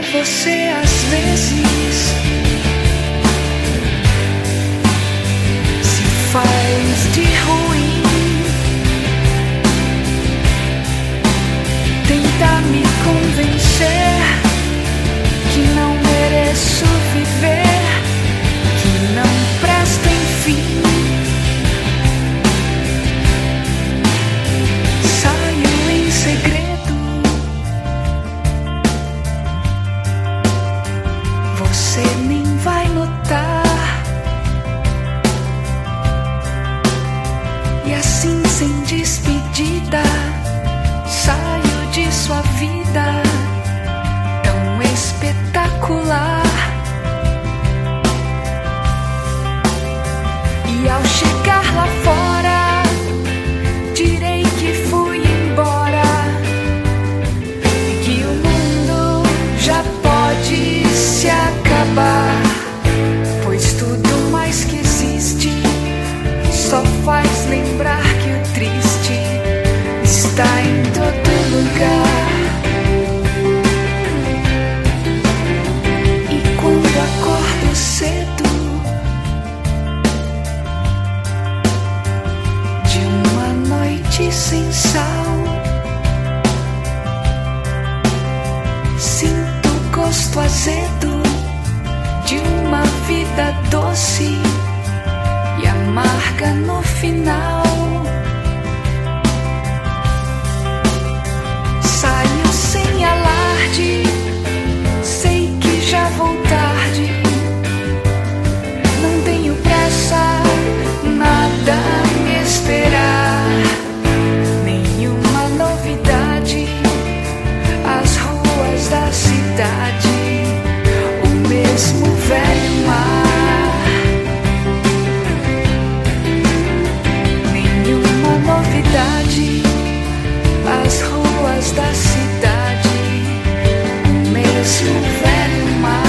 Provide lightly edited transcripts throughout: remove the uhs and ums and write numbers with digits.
Você às vezes se faz de ruim, tenta me convencer que não mereço viver, que não presto enfim. Saio em segredo, você nem vai notar. E assim, sem despedida, saio de sua vida tão espetacular. E ao chegar lá fora, direi que fui embora e que o mundo já pode se acabar, pois tudo mais que existe só faz lembrar que o triste está em todo lugar. E quando acordo cedo de uma noite sem sal, sinto o gosto azedo de uma vida doce e amarga no final. Saio sem alarde, sei que já vou tarde, não tenho pressa, nada a me esperar, nenhuma novidade, as ruas da cidade, o mesmo velho mar. Nenhuma novidade, as ruas da cidade, o mesmo velho mar.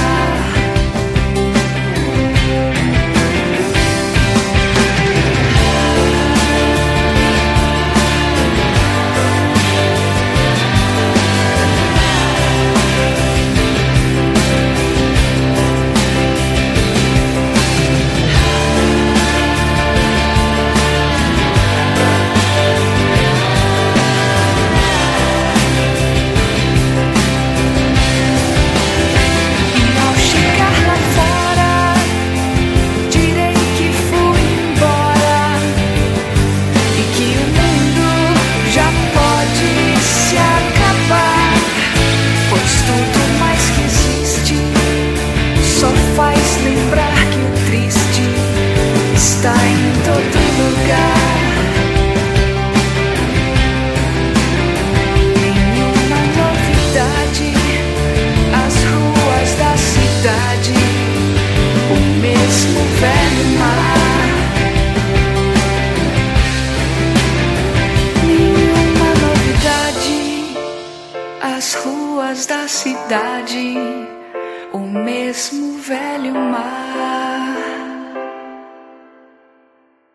As ruas da cidade, o mesmo velho mar.